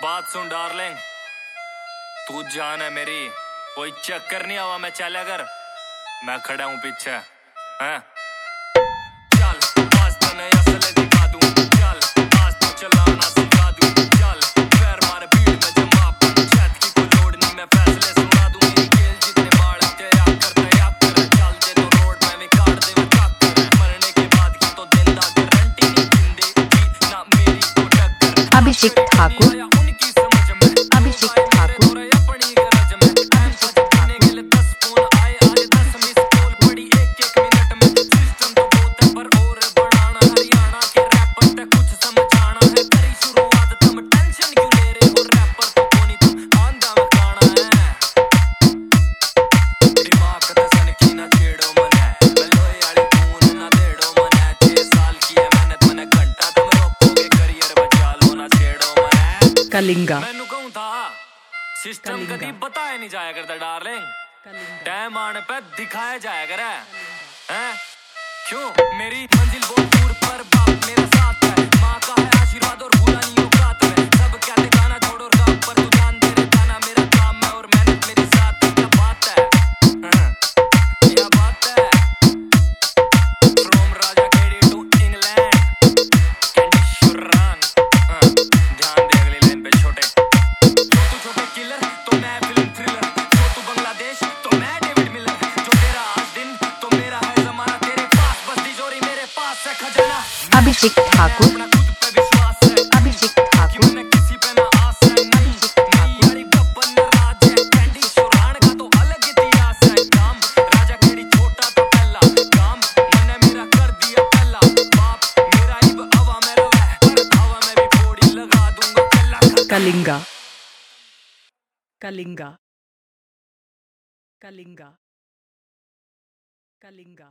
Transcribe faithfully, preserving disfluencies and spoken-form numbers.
बात सुन डार्लिंग, तू जान है मेरी, कोई चक्कर नहीं आवा मैं चल अगर मैं खड़ा हूँ पीछे हैं। चल आज तो नया असले दिखा दूं, चल आज तो चलाना सिखा दूं, चल पैर मार भीड़ में जमा पंचायत की कोई लोड नहीं, मैं फैसले सुना दूं, मेरी खेल जितने बाढ़ तैयार कर तैयार कर, चल दे तो रोड में भी काट दे मैं टक्कर, मरने के बाद की तो दिन दा गारंटी नहीं, जिंदगी ना मेरी को टक्कर। अभिषेक ठाकुर अभिषेक ठाकुर कलिंगा मैनू कहूं था सिस्टम कभी बताया नहीं जाया करता डार्लिंग, टाइम आने पे दिखाया जाया करे हैं। क्यों मेरी मंजिल बहुत दूर पर बाप मेरा साथ है, माँ का है आशीर्वाद और भूला नहीं औकात है, सब कहते गाना छोड़ और काम पर तू ध्यान दे रे, गाना मेरा काम है और मेहनत मेरे साथ है, क्या बात है क्या बात है। From Raja Khedi to England कैंडी शुरान, ध्यान दे अगली लाइन पे छोटे, तू छोटे किलर तो मैं फिल्म थ्रिलर, जो तू बांग्लादेश तो मैं डेविड मिलर, जो तेरा आज दिन तो मेरा है जमाना, तेरे पास बस तिजोरी मेरे पास है खजाना। अभिषेक ठाकुर अभिषेक ठाकुर किसी पे ना आस है नहीं, नहीं यारी गब्बर न राज है, कैंडी शुरान का तो अलग इतिहास है, काम राजा खेड़ी छोटा तो पहला काम मैंने मेरा कर दिया पहला, बाप मेरा इब हवा में रवे पर हवा में भी फोड़ी लगा दूंगा कल्ला। कलिंगा कलिंगा कलिंगा कलिंगा